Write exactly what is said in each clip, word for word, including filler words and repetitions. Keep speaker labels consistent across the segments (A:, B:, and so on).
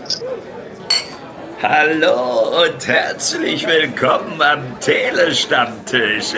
A: Hallo und herzlich willkommen am Telestammtisch.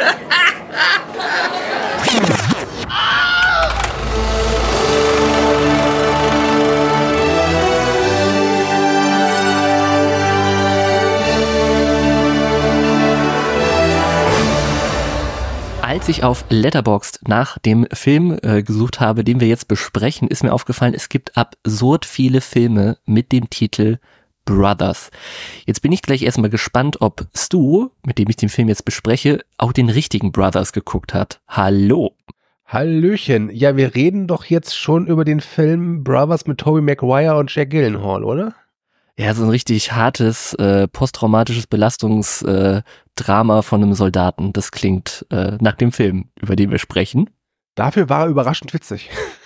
B: Als ich auf Letterboxd nach dem Film äh, gesucht habe, den wir jetzt besprechen, ist mir aufgefallen, es gibt absurd viele Filme mit dem Titel Brothers. Jetzt bin ich gleich erstmal gespannt, ob Stu, mit dem ich den Film jetzt bespreche, auch den richtigen Brothers geguckt hat. Hallo.
C: Hallöchen. Ja, wir reden doch jetzt schon über den Film Brothers mit Tobey Maguire und Jack Gyllenhaal, oder?
B: Ja, so ein richtig hartes, äh, posttraumatisches Belastungsdrama äh, von einem Soldaten. Das klingt äh, nach dem Film, über den wir sprechen.
C: Dafür war er überraschend witzig.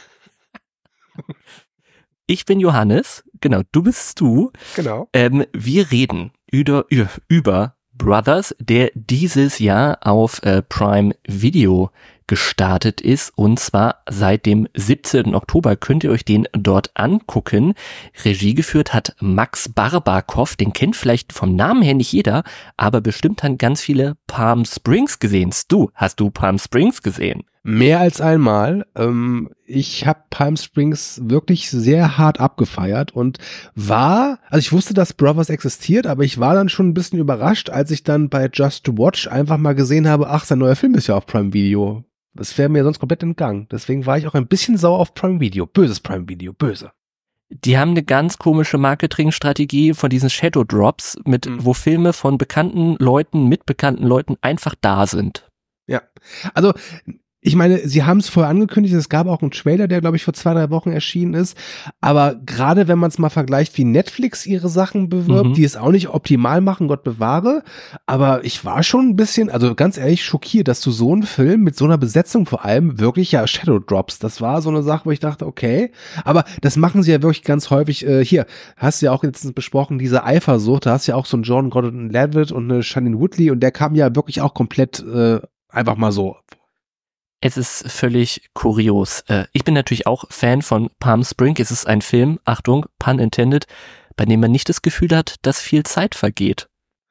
B: Ich bin Johannes, genau, du bist Stu.
C: Genau.
B: Ähm, wir reden über, über Brothers, der dieses Jahr auf äh, Prime Video gestartet ist, und zwar seit dem siebzehnten Oktober könnt ihr euch den dort angucken. Regie geführt hat Max Barbakow, den kennt vielleicht vom Namen her nicht jeder, aber bestimmt haben ganz viele Palm Springs gesehen. Du, hast du Palm Springs gesehen?
C: Mehr als einmal. Ähm, ich habe Palm Springs wirklich sehr hart abgefeiert und war, also ich wusste, dass Brothers existiert, aber ich war dann schon ein bisschen überrascht, als ich dann bei Just to Watch einfach mal gesehen habe, ach, sein neuer Film ist ja auf Prime Video. Das wäre mir sonst komplett entgangen. Deswegen war ich auch ein bisschen sauer auf Prime Video. Böses Prime Video, böse.
B: Die haben eine ganz komische Marketingstrategie von diesen Shadow Drops, mit, mhm. wo Filme von bekannten Leuten, mit bekannten Leuten einfach da sind.
C: Ja, also ich meine, sie haben es vorher angekündigt, es gab auch einen Trailer, der, glaube ich, vor zwei, drei Wochen erschienen ist, aber gerade wenn man es mal vergleicht, wie Netflix ihre Sachen bewirbt, mhm. die es auch nicht optimal machen, Gott bewahre, aber ich war schon ein bisschen, also ganz ehrlich, schockiert, dass du so einen Film mit so einer Besetzung vor allem wirklich ja Shadow Drops, das war so eine Sache, wo ich dachte, okay, aber das machen sie ja wirklich ganz häufig, äh, hier, hast du ja auch letztens besprochen, diese Eifersucht, da hast du ja auch so einen John Gordon-Levitt und eine Shailene Woodley und der kam ja wirklich auch komplett äh, einfach mal so.
B: Es ist völlig kurios. Ich bin natürlich auch Fan von Palm Springs. Es ist ein Film, Achtung, pun intended, bei dem man nicht das Gefühl hat, dass viel Zeit vergeht.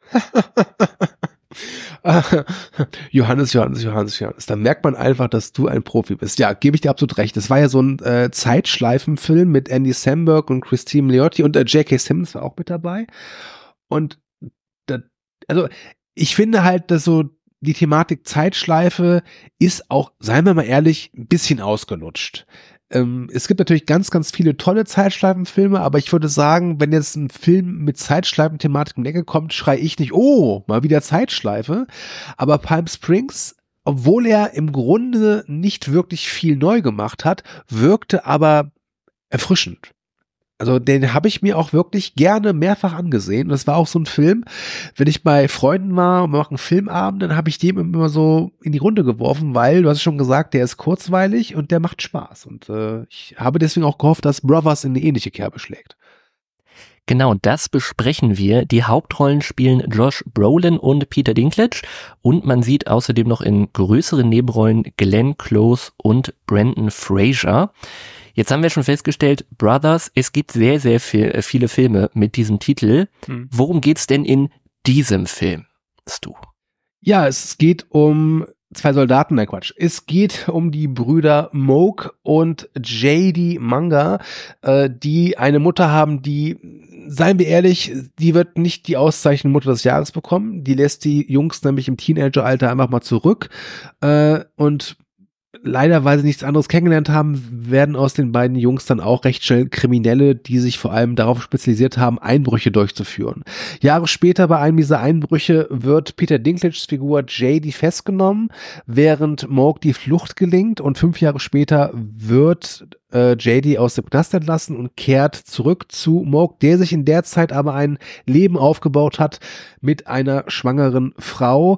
C: Johannes, Johannes, Johannes, Johannes. Da merkt man einfach, dass du ein Profi bist. Ja, gebe ich dir absolut recht. Das war ja so ein äh, Zeitschleifenfilm mit Andy Samberg und Christine Milioti und äh, J K. Simmons war auch mit dabei. Und da, also ich finde halt, dass so die Thematik Zeitschleife ist auch, seien wir mal ehrlich, ein bisschen ausgelutscht. Ähm, es gibt natürlich ganz, ganz viele tolle Zeitschleifenfilme, aber ich würde sagen, wenn jetzt ein Film mit Zeitschleifen-Thematik um die Ecke kommt, schrei ich nicht, oh, mal wieder Zeitschleife. Aber Palm Springs, obwohl er im Grunde nicht wirklich viel neu gemacht hat, wirkte aber erfrischend. Also den habe ich mir auch wirklich gerne mehrfach angesehen. Und das war auch so ein Film, wenn ich bei Freunden war und wir machen Filmabend, dann habe ich dem immer so in die Runde geworfen, weil, du hast schon gesagt, der ist kurzweilig und der macht Spaß. Und äh, ich habe deswegen auch gehofft, dass Brothers in eine ähnliche Kerbe schlägt.
B: Genau, das besprechen wir. Die Hauptrollen spielen Josh Brolin und Peter Dinklage und man sieht außerdem noch in größeren Nebenrollen Glenn Close und Brendan Fraser. Jetzt haben wir schon festgestellt, Brothers, es gibt sehr, sehr viel, viele Filme mit diesem Titel. Hm. Worum geht's denn in diesem Film, Stu?
C: Ja, es geht um zwei Soldaten, nein Quatsch. Es geht um die Brüder Moke und J D Manga, äh, die eine Mutter haben, die, seien wir ehrlich, die wird nicht die Auszeichnung Mutter des Jahres bekommen. Die lässt die Jungs nämlich im Teenageralter einfach mal zurück äh, und leider, weil sie nichts anderes kennengelernt haben, werden aus den beiden Jungs dann auch recht schnell Kriminelle, die sich vor allem darauf spezialisiert haben, Einbrüche durchzuführen. Jahre später bei einem dieser Einbrüche wird Peter Dinklages Figur J D festgenommen, während Moke die Flucht gelingt und fünf Jahre später wird äh, J D aus dem Knast entlassen und kehrt zurück zu Moke, der sich in der Zeit aber ein Leben aufgebaut hat mit einer schwangeren Frau.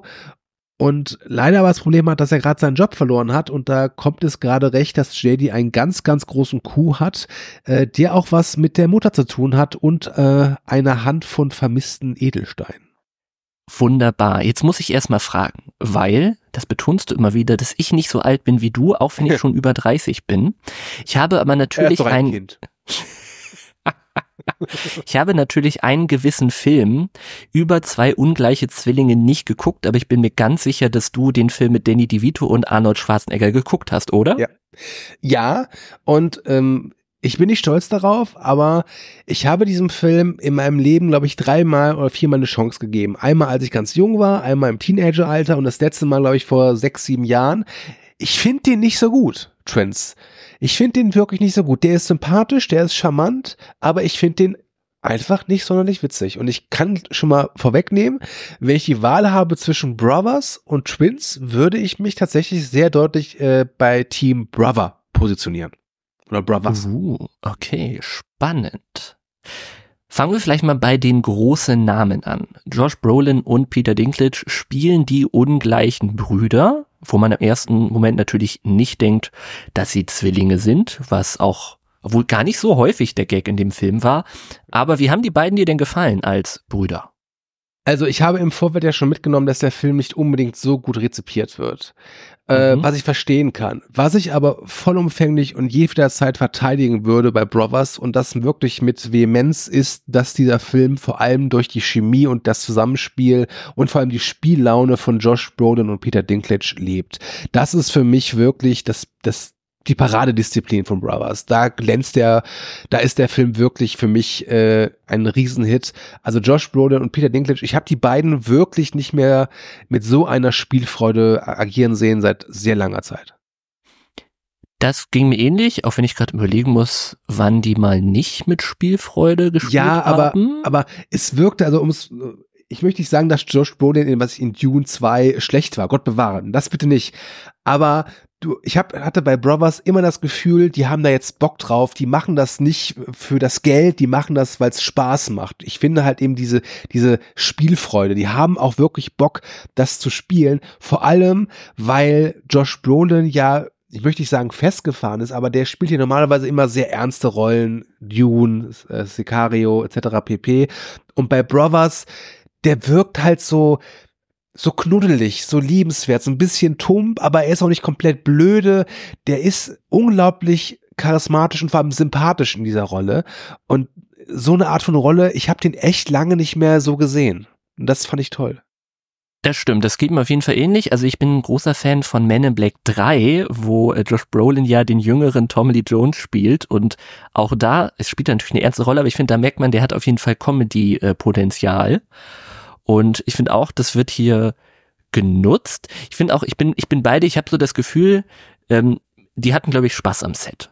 C: Und leider aber das Problem hat, dass er gerade seinen Job verloren hat und da kommt es gerade recht, dass J D einen ganz, ganz großen Coup hat, äh, der auch was mit der Mutter zu tun hat und äh, eine Hand von vermissten Edelsteinen.
B: Wunderbar. Jetzt muss ich erstmal fragen, weil, das betonst du immer wieder, dass ich nicht so alt bin wie du, auch wenn ich schon über dreißig bin. Ich habe aber natürlich
C: er ist doch ein, ein
B: Kind. Ich habe natürlich einen gewissen Film über zwei ungleiche Zwillinge nicht geguckt, aber ich bin mir ganz sicher, dass du den Film mit Danny DeVito und Arnold Schwarzenegger geguckt hast, oder?
C: Ja, ja und ähm, ich bin nicht stolz darauf, aber ich habe diesem Film in meinem Leben, glaube ich, dreimal oder viermal eine Chance gegeben. Einmal, als ich ganz jung war, einmal im Teenageralter und das letzte Mal, glaube ich, vor sechs, sieben Jahren. Ich finde den nicht so gut, Trends. Ich finde den wirklich nicht so gut. Der ist sympathisch, der ist charmant, aber ich finde den einfach nicht sonderlich witzig. Und ich kann schon mal vorwegnehmen, wenn ich die Wahl habe zwischen Brothers und Twins, würde ich mich tatsächlich sehr deutlich äh, bei Team Brother positionieren. Oder Brothers.
B: Uh, okay, spannend. Fangen wir vielleicht mal bei den großen Namen an. Josh Brolin und Peter Dinklage spielen die ungleichen Brüder, wo man im ersten Moment natürlich nicht denkt, dass sie Zwillinge sind, was auch, obwohl gar nicht so häufig der Gag in dem Film war. Aber wie haben die beiden dir denn gefallen als Brüder?
C: Also ich habe im Vorfeld ja schon mitgenommen, dass der Film nicht unbedingt so gut rezipiert wird, äh, mhm. was ich verstehen kann. Was ich aber vollumfänglich und jederzeit verteidigen würde bei Brothers und das wirklich mit Vehemenz ist, dass dieser Film vor allem durch die Chemie und das Zusammenspiel und vor allem die Spiellaune von Josh Brolin und Peter Dinklage lebt. Das ist für mich wirklich das, das die Paradedisziplin von Brothers. Da glänzt der, da ist der Film wirklich für mich äh, ein Riesenhit. Also Josh Brolin und Peter Dinklage, ich habe die beiden wirklich nicht mehr mit so einer Spielfreude agieren sehen seit sehr langer Zeit.
B: Das ging mir ähnlich, auch wenn ich gerade überlegen muss, wann die mal nicht mit Spielfreude gespielt
C: ja, aber,
B: haben.
C: aber es wirkte, also ums ich möchte nicht sagen, dass Josh Brolin, was ich in Dune zwei schlecht war, Gott bewahre, das bitte nicht. Aber du, ich hab, hatte bei Brothers immer das Gefühl, die haben da jetzt Bock drauf, die machen das nicht für das Geld, die machen das, weil es Spaß macht. Ich finde halt eben diese, diese Spielfreude, die haben auch wirklich Bock, das zu spielen, vor allem, weil Josh Brolin ja, ich möchte nicht sagen festgefahren ist, aber der spielt hier normalerweise immer sehr ernste Rollen, Dune, äh, Sicario et cetera pp. Und bei Brothers, der wirkt halt so, so knuddelig, so liebenswert, so ein bisschen tump, aber er ist auch nicht komplett blöde. Der ist unglaublich charismatisch und vor allem sympathisch in dieser Rolle. Und so eine Art von Rolle, ich habe den echt lange nicht mehr so gesehen. Und das fand ich toll.
B: Das stimmt, das geht mir auf jeden Fall ähnlich. Also ich bin ein großer Fan von Men in Black drei, wo äh, Josh Brolin ja den jüngeren Tommy Lee Jones spielt und auch da, es spielt natürlich eine ernste Rolle, aber ich finde, da merkt man, der hat auf jeden Fall Comedy-Potenzial und ich finde auch, das wird hier genutzt. Ich finde auch, ich bin ich bin beide, ich habe so das Gefühl, ähm, die hatten, glaube ich, Spaß am Set.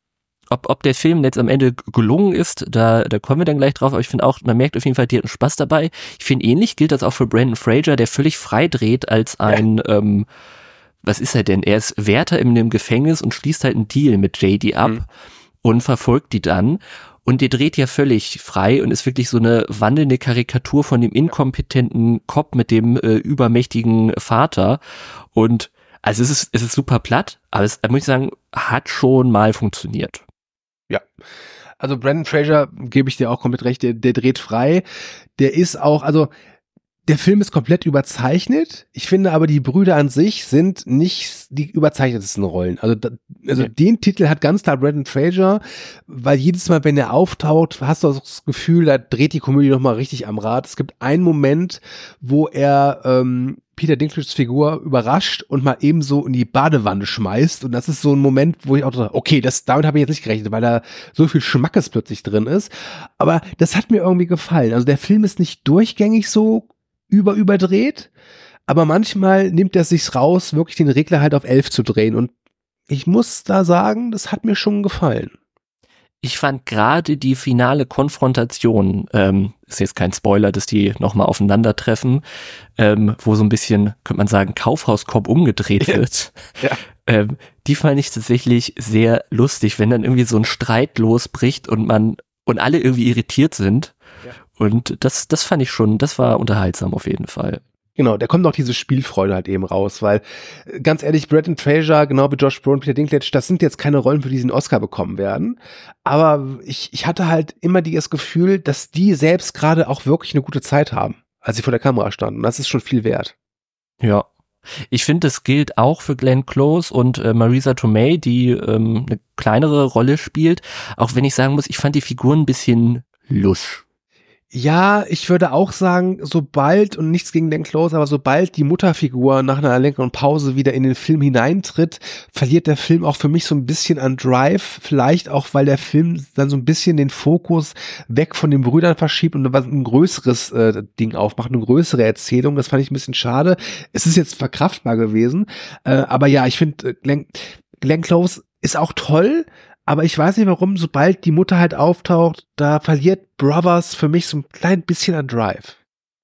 B: Ob, ob der Film jetzt am Ende gelungen ist, da, da kommen wir dann gleich drauf, aber ich finde auch, man merkt auf jeden Fall, die hatten Spaß dabei. Ich finde, ähnlich gilt das auch für Brendan Fraser, der völlig frei dreht als ein, ja. ähm, was ist er denn? Er ist Wärter in einem Gefängnis und schließt halt einen Deal mit J D ab mhm. und verfolgt die dann. Und der dreht ja völlig frei und ist wirklich so eine wandelnde Karikatur von dem inkompetenten Cop mit dem äh, übermächtigen Vater. Und also es ist, es ist super platt, aber es, muss ich sagen, hat schon mal funktioniert.
C: Ja, also Brendan Fraser, gebe ich dir auch komplett recht, der, der dreht frei. Der ist auch, also der Film ist komplett überzeichnet. Ich finde aber, die Brüder an sich sind nicht die überzeichnetsten Rollen. Also, da, also ja. Den Titel hat ganz klar Brendan Fraser, weil jedes Mal, wenn er auftaucht, hast du das Gefühl, da dreht die Komödie nochmal richtig am Rad. Es gibt einen Moment, wo er ähm, Peter Dinklages Figur überrascht und mal eben so in die Badewanne schmeißt. Und das ist so ein Moment, wo ich auch dachte, okay, das, damit habe ich jetzt nicht gerechnet, weil da so viel Schmackes plötzlich drin ist. Aber das hat mir irgendwie gefallen. Also der Film ist nicht durchgängig so über überdreht, aber manchmal nimmt er sich's raus, wirklich den Regler halt auf elf zu drehen. Und ich muss da sagen, das hat mir schon gefallen.
B: Ich fand gerade die finale Konfrontation, ähm, ist jetzt kein Spoiler, dass die nochmal aufeinandertreffen, ähm, wo so ein bisschen, könnte man sagen, Kaufhauskopf umgedreht wird. Ja. Ähm, die fand ich tatsächlich sehr lustig, wenn dann irgendwie so ein Streit losbricht und man und alle irgendwie irritiert sind. Ja. Und das, das fand ich schon, das war unterhaltsam auf jeden Fall.
C: Genau, da kommt noch diese Spielfreude halt eben raus, weil ganz ehrlich, Brendan Fraser, genau wie Josh Brolin, Peter Dinklage, das sind jetzt keine Rollen, für die sie einen Oscar bekommen werden, aber ich, ich hatte halt immer das Gefühl, dass die selbst gerade auch wirklich eine gute Zeit haben, als sie vor der Kamera standen, und das ist schon viel wert.
B: Ja, Ich finde, das gilt auch für Glenn Close und äh, Marisa Tomei, die ähm, eine kleinere Rolle spielt. Auch wenn ich sagen muss, ich fand die Figuren ein bisschen lusch.
C: Ja, ich würde auch sagen, sobald, und nichts gegen Glenn Close, aber sobald die Mutterfigur nach einer längeren Pause wieder in den Film hineintritt, verliert der Film auch für mich so ein bisschen an Drive. Vielleicht auch, weil der Film dann so ein bisschen den Fokus weg von den Brüdern verschiebt und was ein größeres äh, Ding aufmacht, eine größere Erzählung. Das fand ich ein bisschen schade. Es ist jetzt verkraftbar gewesen. Äh, aber ja, ich finde, äh, Glenn, Glenn Close ist auch toll. Aber ich weiß nicht warum, sobald die Mutter halt auftaucht, da verliert Brothers für mich so ein klein bisschen an Drive.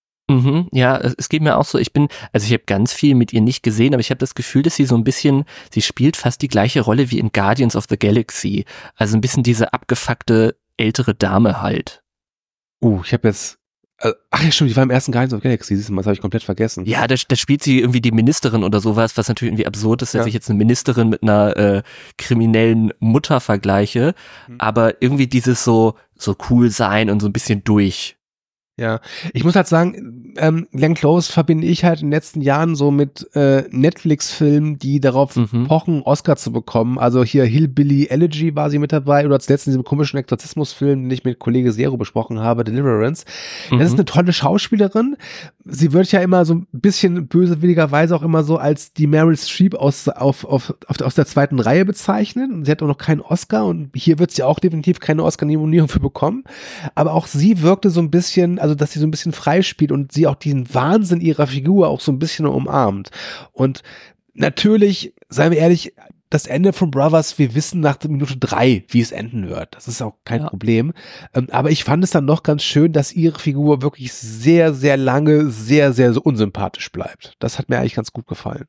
B: Mhm, ja, es geht mir auch so, ich bin, also ich habe ganz viel mit ihr nicht gesehen, aber ich habe das Gefühl, dass sie so ein bisschen, sie spielt fast die gleiche Rolle wie in Guardians of the Galaxy. Also ein bisschen diese abgefuckte ältere Dame halt.
C: Uh, ich habe jetzt, ach ja stimmt, die war im ersten Guardians of the Galaxy, das habe ich komplett vergessen.
B: Ja, da, da spielt sie irgendwie die Ministerin oder sowas, was natürlich irgendwie absurd ist, dass
C: ja.
B: ich jetzt eine Ministerin mit einer äh, kriminellen Mutter vergleiche, mhm. aber irgendwie dieses so, so cool sein und so ein bisschen durch.
C: Ja, ich muss halt sagen, ähm, Glenn Close verbinde ich halt in den letzten Jahren so mit äh, Netflix-Filmen, die darauf mhm. pochen, Oscar zu bekommen. Also hier Hillbilly Elegy war sie mit dabei oder zuletzt in diesem komischen Exorzismus-Film, den ich mit Kollege Zero besprochen habe, Deliverance. Mhm. Das ist eine tolle Schauspielerin. Sie wird ja immer so ein bisschen bösewilligerweise auch immer so als die Meryl Streep aus, auf, auf, auf, aus der zweiten Reihe bezeichnet. Und sie hat auch noch keinen Oscar und hier wird sie auch definitiv keine Oscar-Nominierung für bekommen. Aber auch sie wirkte so ein bisschen, also dass sie so ein bisschen frei spielt und sie auch diesen Wahnsinn ihrer Figur auch so ein bisschen umarmt. Und natürlich, seien wir ehrlich, das Ende von Brothers, wir wissen nach Minute drei, wie es enden wird. Das ist auch kein ja. Problem. Ähm, aber ich fand es dann noch ganz schön, dass ihre Figur wirklich sehr, sehr lange, sehr, sehr so unsympathisch bleibt. Das hat mir eigentlich ganz gut gefallen.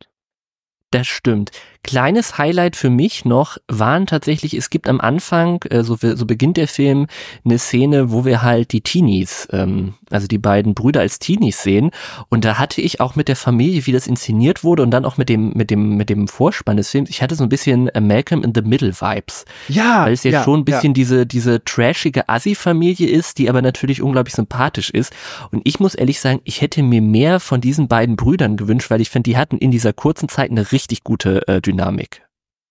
B: Das stimmt. Kleines Highlight für mich noch waren tatsächlich, es gibt am Anfang, äh, so, so beginnt der Film, eine Szene, wo wir halt die Teenies, ähm, also die beiden Brüder als Teenies sehen. Und da hatte ich auch mit der Familie, wie das inszeniert wurde und dann auch mit dem mit dem mit dem Vorspann des Films, ich hatte so ein bisschen äh, Malcolm in the Middle Vibes. Ja. Weil es ja, ja schon ein bisschen ja. diese diese trashige Assi-Familie ist, die aber natürlich unglaublich sympathisch ist. Und ich muss ehrlich sagen, ich hätte mir mehr von diesen beiden Brüdern gewünscht, weil ich finde, die hatten in dieser kurzen Zeit eine richtig gute äh, Dynamik.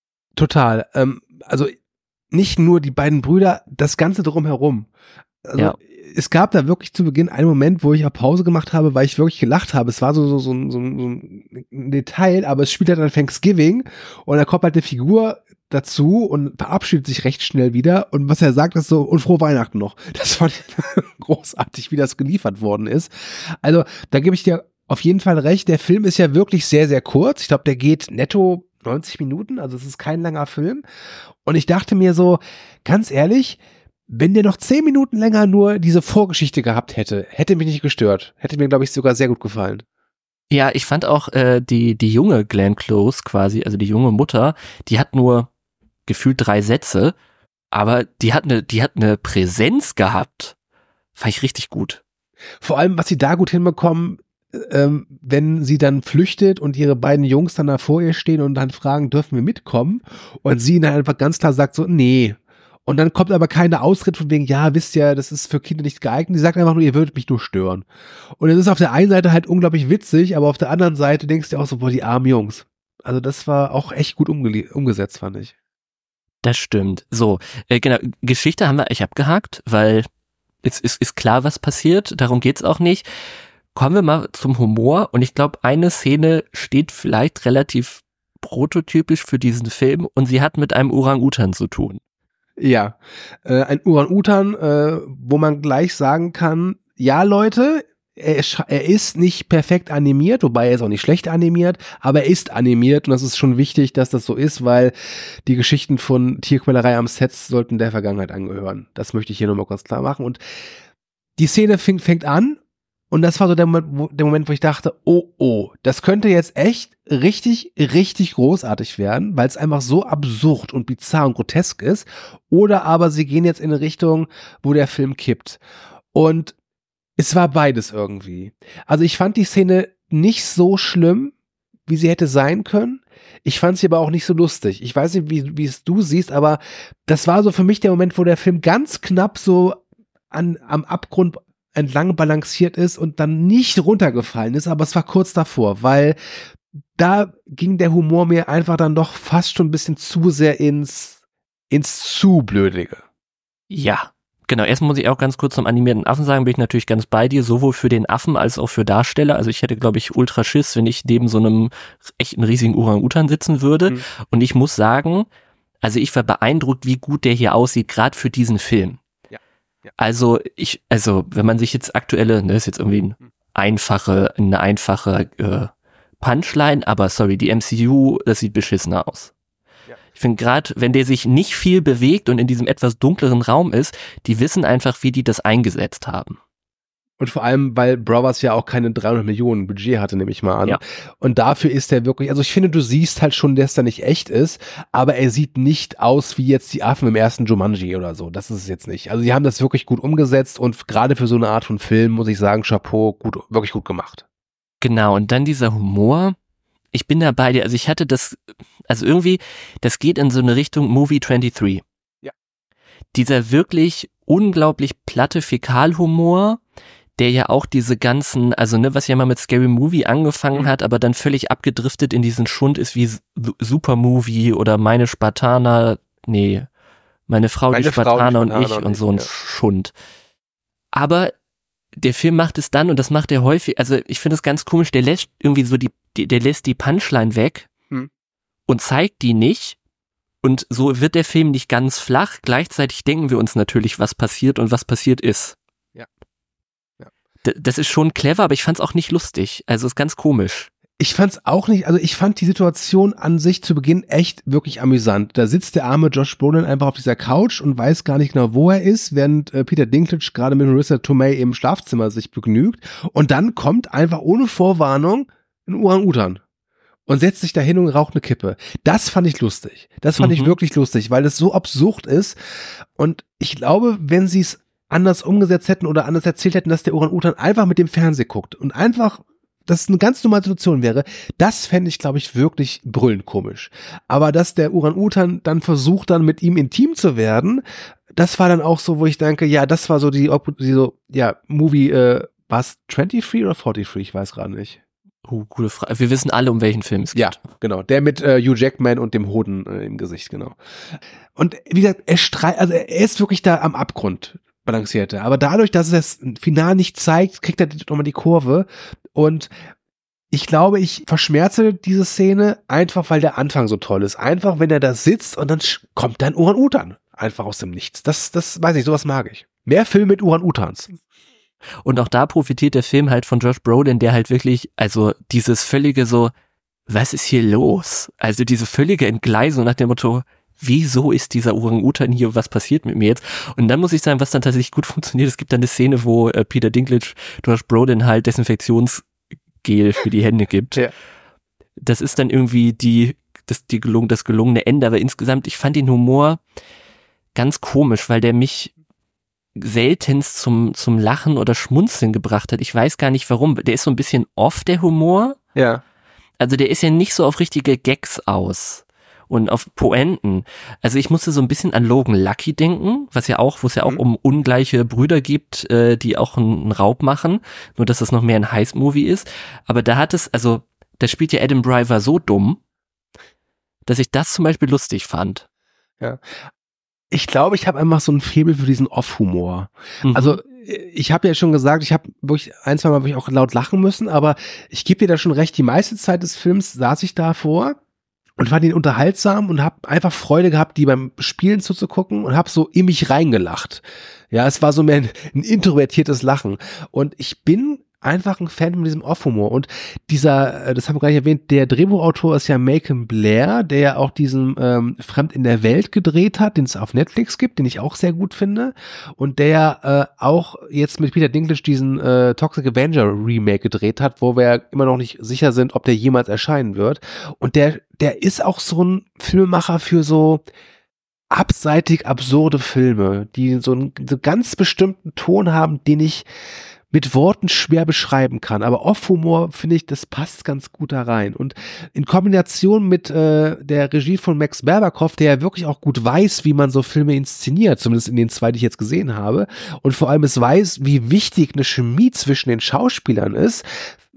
C: Total. Ähm, also nicht nur die beiden Brüder, das Ganze drumherum. Also ja. Es gab da wirklich zu Beginn einen Moment, wo ich auch Pause gemacht habe, weil ich wirklich gelacht habe. Es war so, so, so, so, so ein Detail, aber es spielt halt an Thanksgiving und da kommt halt eine Figur dazu und verabschiedet sich recht schnell wieder und was er sagt, ist so, und frohe Weihnachten noch. Das fand ich großartig, wie das geliefert worden ist. Also da gebe ich dir auf jeden Fall recht. Der Film ist ja wirklich sehr, sehr kurz. Ich glaube, der geht netto neunzig Minuten, also es ist kein langer Film. Und ich dachte mir so, ganz ehrlich, wenn der noch zehn Minuten länger nur diese Vorgeschichte gehabt hätte, hätte mich nicht gestört. Hätte mir, glaube ich, sogar sehr gut gefallen.
B: Ja, ich fand auch äh, die die junge Glenn Close quasi, also die junge Mutter, die hat nur gefühlt drei Sätze, aber die hat eine die hat eine Präsenz gehabt. Fand ich richtig gut.
C: Vor allem, was sie da gut hinbekommen, ähm, wenn sie dann flüchtet und ihre beiden Jungs dann da vor ihr stehen und dann fragen, dürfen wir mitkommen? Und sie dann einfach ganz klar sagt so, nee. Und dann kommt aber keine Ausrede von wegen, ja, wisst ihr, das ist für Kinder nicht geeignet. Die sagt einfach nur, ihr würdet mich nur stören. Und es ist auf der einen Seite halt unglaublich witzig, aber auf der anderen Seite denkst du auch so, boah, die armen Jungs. Also das war auch echt gut umge- umgesetzt, fand ich.
B: Das stimmt. So, äh, genau, Geschichte haben wir echt abgehakt, weil es ist, ist klar, was passiert. Darum geht's auch nicht. Kommen wir mal zum Humor. Und ich glaube, eine Szene steht vielleicht relativ prototypisch für diesen Film und sie hat mit einem Orang-Utan zu tun.
C: Ja, äh, ein Orang-Utan, äh, wo man gleich sagen kann, ja Leute, er, er ist nicht perfekt animiert, wobei er ist auch nicht schlecht animiert, aber er ist animiert und das ist schon wichtig, dass das so ist, weil die Geschichten von Tierquälerei am Set sollten der Vergangenheit angehören. Das möchte ich hier nochmal kurz klar machen. Und die Szene fängt, fängt an und das war so der Moment, wo, der Moment, wo ich dachte, oh, oh, das könnte jetzt echt richtig, richtig großartig werden, weil es einfach so absurd und bizarr und grotesk ist. Oder aber sie gehen jetzt in eine Richtung, wo der Film kippt. Und es war beides irgendwie. Also ich fand die Szene nicht so schlimm, wie sie hätte sein können. Ich fand sie aber auch nicht so lustig. Ich weiß nicht, wie, wie es du siehst, aber das war so für mich der Moment, wo der Film ganz knapp so an, am Abgrund entlang balanciert ist und dann nicht runtergefallen ist, aber es war kurz davor, weil da ging der Humor mir einfach dann doch fast schon ein bisschen zu sehr ins, ins zu Blödige.
B: Ja, genau. Erst muss ich auch ganz kurz zum animierten Affen sagen, bin ich natürlich ganz bei dir, sowohl für den Affen als auch für Darsteller. Also ich hätte, glaube ich, ultra Schiss, wenn ich neben so einem echten riesigen Orang-Utan sitzen würde. Mhm. Und ich muss sagen, also ich war beeindruckt, wie gut der hier aussieht, gerade für diesen Film.
C: Ja. Ja.
B: Also ich, also wenn man sich jetzt aktuelle, ne, ist jetzt irgendwie ein einfache, eine einfache äh, Punchline, aber sorry, die M C U, das sieht beschissener aus. Ja. Ich finde gerade, wenn der sich nicht viel bewegt und in diesem etwas dunkleren Raum ist, die wissen einfach, wie die das eingesetzt haben.
C: Und vor allem, weil Brothers ja auch keine dreihundert Millionen Budget hatte, nehme ich mal an.
B: Ja.
C: Und dafür ist er wirklich, also ich finde, du siehst halt schon, dass er nicht echt ist, aber er sieht nicht aus wie jetzt die Affen im ersten Jumanji oder so. Das ist es jetzt nicht. Also die haben das wirklich gut umgesetzt und gerade für so eine Art von Film, muss ich sagen, Chapeau, gut, wirklich gut gemacht.
B: Genau, und dann dieser Humor. Ich bin da bei dir, also ich hatte das, also irgendwie, das geht in so eine Richtung Movie dreiundzwanzig.
C: Ja.
B: Dieser wirklich unglaublich platte Fäkalhumor, der ja auch diese ganzen, also ne, was ja mal mit Scary Movie angefangen hat, aber dann völlig abgedriftet in diesen Schund ist wie Super Movie oder Meine Spartaner, nee, meine Frau, meine die Spartaner, Frau, die Spartaner und ich und, und so ein ja. Schund. Aber der Film macht es dann, und das macht er häufig, also ich finde es ganz komisch, der lässt irgendwie so die, die der lässt die Punchline weg hm. und zeigt die nicht. Und so wird der Film nicht ganz flach. Gleichzeitig denken wir uns natürlich, was passiert und was passiert ist.
C: Ja.
B: Das ist schon clever, aber ich fand's auch nicht lustig. Also ist ganz komisch.
C: Ich fand's auch nicht, also ich fand die Situation an sich zu Beginn echt wirklich amüsant. Da sitzt der arme Josh Brolin einfach auf dieser Couch und weiß gar nicht genau, wo er ist, während äh, Peter Dinklage gerade mit Marissa Tomei im Schlafzimmer sich begnügt. Und dann kommt einfach ohne Vorwarnung ein Orang-Utan und setzt sich da hin und raucht eine Kippe. Das fand ich lustig. Das fand mhm. ich wirklich lustig, weil das so absurd ist. Und ich glaube, wenn sie es anders umgesetzt hätten oder anders erzählt hätten, dass der Orang-Utan einfach mit dem Fernseh guckt und einfach, dass es eine ganz normale Situation wäre, das fände ich, glaube ich, wirklich brüllend komisch. Aber dass der Orang-Utan dann versucht, dann mit ihm intim zu werden, das war dann auch so, wo ich denke, ja, das war so die, die so, ja, Movie, äh, war es dreiundzwanzig oder dreiundvierzig? Ich weiß gerade nicht.
B: Oh, gute Frage. Wir wissen alle, um welchen Film es geht.
C: Ja, genau. Der mit äh, Hugh Jackman und dem Hoden äh, im Gesicht, genau. Und wie gesagt, er streit, also er ist wirklich da am Abgrund balanciert. Aber dadurch, dass es das Final nicht zeigt, kriegt er nochmal die Kurve. Und ich glaube, ich verschmerze diese Szene einfach, weil der Anfang so toll ist. Einfach, wenn er da sitzt und dann kommt dann Orang-Utan einfach aus dem Nichts. Das, das weiß ich, sowas mag ich. Mehr Film mit Orang-Utans.
B: Und auch da profitiert der Film halt von Josh Brolin, der halt wirklich, also dieses völlige so, was ist hier los? Also diese völlige Entgleisung nach dem Motto, wieso ist dieser Orang-Utan hier, was passiert mit mir jetzt? Und dann muss ich sagen, was dann tatsächlich gut funktioniert, es gibt dann eine Szene, wo äh, Peter Dinklage Josh Brolin halt Desinfektionsgel für die Hände gibt. Ja. Das ist dann irgendwie die, das, die gelung, das gelungene Ende, aber insgesamt, ich fand den Humor ganz komisch, weil der mich seltenst zum, zum Lachen oder Schmunzeln gebracht hat. Ich weiß gar nicht warum. Der ist so ein bisschen off, der Humor.
C: Ja.
B: Also der ist ja nicht so auf richtige Gags aus. Und auf Poenten. Also ich musste so ein bisschen an Logan Lucky denken, was ja auch, wo es ja auch mhm. um ungleiche Brüder gibt, äh, die auch einen, einen Raub machen, nur dass das noch mehr ein Heist-Movie ist. Aber da hat es, also da spielt ja Adam Driver so dumm, dass ich das zum Beispiel lustig fand.
C: Ja. Ich glaube, ich habe einfach so ein Faible für diesen Off-Humor. Mhm. Also ich habe ja schon gesagt, ich habe wirklich ein, zwei Mal wirklich auch laut lachen müssen, aber ich gebe dir da schon recht, die meiste Zeit des Films saß ich davor und fand ihn unterhaltsam und habe einfach Freude gehabt, die beim Spielen zuzugucken und habe so in mich reingelacht. Ja, es war so mehr ein, ein introvertiertes Lachen. Und ich bin einfach ein Fan von diesem Off-Humor. Und dieser, das haben wir gar nicht erwähnt, der Drehbuchautor ist ja Macon Blair, der ja auch diesen ähm, Fremd in der Welt gedreht hat, den es auf Netflix gibt, den ich auch sehr gut finde. Und der äh, auch jetzt mit Peter Dinklage diesen äh, Toxic Avenger Remake gedreht hat, wo wir immer noch nicht sicher sind, ob der jemals erscheinen wird. Und der, der ist auch so ein Filmemacher für so abseitig absurde Filme, die so einen so ganz bestimmten Ton haben, den ich mit Worten schwer beschreiben kann. Aber Off-Humor, finde ich, das passt ganz gut da rein. Und in Kombination mit äh, der Regie von Max Berbakoff, der ja wirklich auch gut weiß, wie man so Filme inszeniert, zumindest in den zwei, die ich jetzt gesehen habe, und vor allem es weiß, wie wichtig eine Chemie zwischen den Schauspielern ist,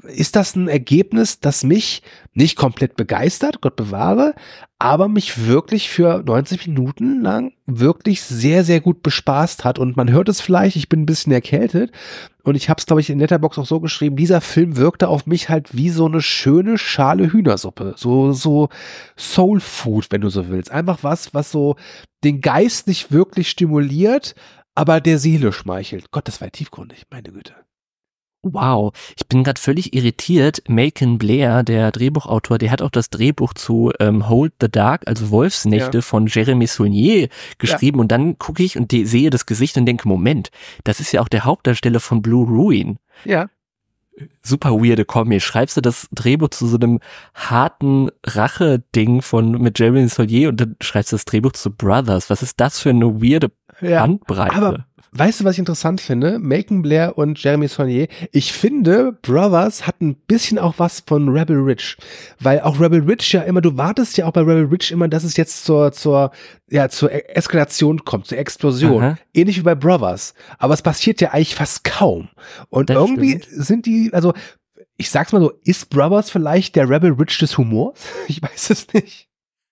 C: ist das ein Ergebnis, das mich nicht komplett begeistert, Gott bewahre, aber mich wirklich für neunzig Minuten lang wirklich sehr, sehr gut bespaßt hat. Und man hört es vielleicht, ich bin ein bisschen erkältet und ich habe es, glaube ich, in Letterboxd auch so geschrieben, dieser Film wirkte auf mich halt wie so eine schöne Schale Hühnersuppe, so, so Soul Food, wenn du so willst. Einfach was, was so den Geist nicht wirklich stimuliert, aber der Seele schmeichelt. Gott, das war tiefgründig, meine Güte.
B: Wow, ich bin gerade völlig irritiert. Macon Blair, der Drehbuchautor, der hat auch das Drehbuch zu ähm, Hold the Dark, also Wolfsnächte
C: Ja.
B: von Jeremy Saulnier geschrieben
C: Ja.
B: und dann gucke ich und die, sehe das Gesicht und denke, Moment, das ist ja auch der Hauptdarsteller von Blue Ruin.
C: Ja.
B: Super weirde Kombi. Schreibst du das Drehbuch zu so einem harten Rache-Ding von mit Jeremy Saulnier und dann schreibst du das Drehbuch zu Brothers. Was ist das für eine weirde
C: Ja.
B: Bandbreite?
C: Aber weißt du, was ich interessant finde? Macon Blair und Jeremy Saulnier. Ich finde, Brothers hat ein bisschen auch was von Rebel Ridge. Weil auch Rebel Ridge ja immer, du wartest ja auch bei Rebel Ridge immer, dass es jetzt zur, zur, ja, zur Eskalation kommt, zur Explosion.
B: Aha.
C: Ähnlich wie bei Brothers. Aber es passiert ja eigentlich fast kaum. Und
B: Das
C: irgendwie
B: stimmt.
C: sind die, also, ich sag's mal so, ist Brothers vielleicht der Rebel Ridge des Humors? Ich weiß es nicht.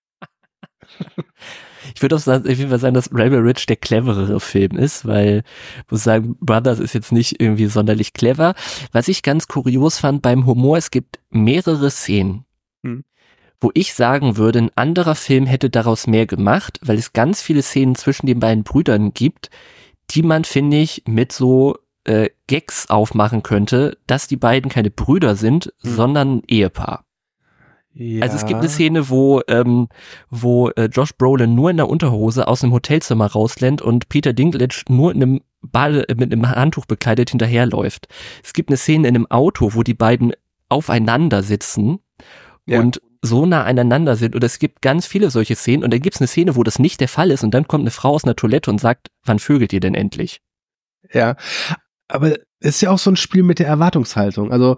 B: Ich würde auch sagen, auf jeden Fall sagen, dass Rebel Ridge der cleverere Film ist, weil, ich muss sagen, Brothers ist jetzt nicht irgendwie sonderlich clever. Was ich ganz kurios fand beim Humor, es gibt mehrere Szenen,
C: Hm.
B: wo ich sagen würde, ein anderer Film hätte daraus mehr gemacht, weil es ganz viele Szenen zwischen den beiden Brüdern gibt, die man, finde ich, mit so äh, Gags aufmachen könnte, dass die beiden keine Brüder sind,
C: Hm.
B: sondern ein Ehepaar.
C: Ja.
B: Also es gibt eine Szene, wo ähm, wo äh, Josh Brolin nur in der Unterhose aus einem Hotelzimmer rausrennt und Peter Dinklage nur in einem Bade, mit einem Handtuch bekleidet hinterherläuft. Es gibt eine Szene in einem Auto, wo die beiden aufeinander sitzen
C: Ja.
B: und so nah aneinander sind. Und es gibt ganz viele solche Szenen. Und dann gibt es eine Szene, wo das nicht der Fall ist. Und dann kommt eine Frau aus einer Toilette und sagt, wann vögelt ihr denn endlich?
C: Ja, aber es ist ja auch so ein Spiel mit der Erwartungshaltung. Also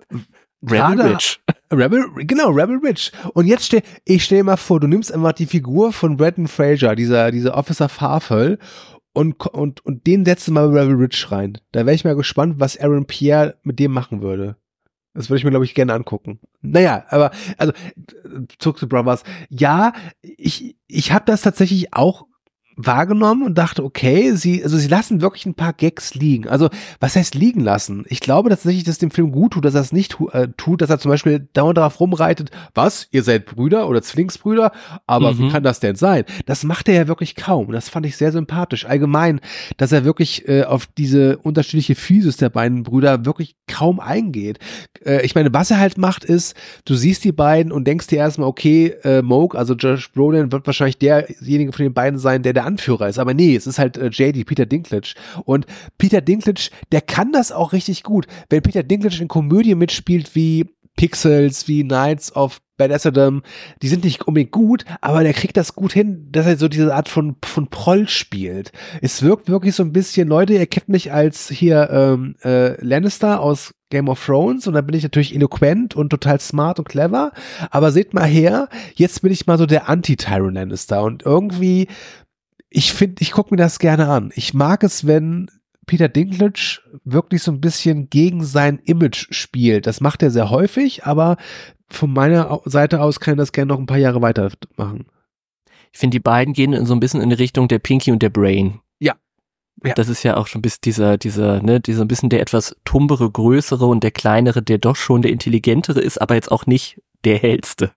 B: Rebel
C: gerade-
B: Ridge.
C: Rebel, genau, Rebel Ridge. Und jetzt stell, ich stell mal vor, du nimmst einfach die Figur von Brendan Fraser, dieser, dieser Officer Farfel, und, und, und den setzt du mal bei Rebel Ridge rein. Da wäre ich mal gespannt, was Aaron Pierre mit dem machen würde. Das würde ich mir, glaube ich, gerne angucken. Naja, aber, also, zurück zu Brothers. Ja, ich, ich habe das tatsächlich auch wahrgenommen und dachte, okay, sie, also sie lassen wirklich ein paar Gags liegen. Also, was heißt liegen lassen? Ich glaube tatsächlich, dass es dem Film gut tut, dass er es nicht äh, tut, dass er zum Beispiel dauernd darauf rumreitet, was, ihr seid Brüder oder Zwillingsbrüder, aber
B: Mhm.
C: wie kann das denn sein? Das macht er ja wirklich kaum. Das fand ich sehr sympathisch. Allgemein, dass er wirklich äh, auf diese unterschiedliche Physis der beiden Brüder wirklich kaum eingeht. Äh, ich meine, was er halt macht, ist, du siehst die beiden und denkst dir erstmal, okay, äh, Moke, also Josh Brolin, wird wahrscheinlich derjenige von den beiden sein, der der Anführer ist. Aber nee, es ist halt äh, J D, Peter Dinklage. Und Peter Dinklage, der kann das auch richtig gut. Wenn Peter Dinklage in Komödien mitspielt wie Pixels, wie Knights of Badasserdom, die sind nicht unbedingt gut, aber der kriegt das gut hin, dass er so diese Art von, von Proll spielt. Es wirkt wirklich so ein bisschen, Leute, ihr kennt mich als hier ähm, äh, Lannister aus Game of Thrones und da bin ich natürlich eloquent und total smart und clever, aber seht mal her, jetzt bin ich mal so der Anti-Tyrion Lannister und irgendwie, ich finde, ich gucke mir das gerne an. Ich mag es, wenn Peter Dinklage wirklich so ein bisschen gegen sein Image spielt. Das macht er sehr häufig, aber von meiner Seite aus kann er das gerne noch ein paar Jahre weitermachen.
B: Ich finde, die beiden gehen so ein bisschen in die Richtung der Pinky und der Brain.
C: Ja. Ja.
B: Das ist ja auch schon bis dieser, dieser, ne, dieser ein bisschen der etwas tumbere, größere und der kleinere, der doch schon der intelligentere ist, aber jetzt auch nicht der hellste.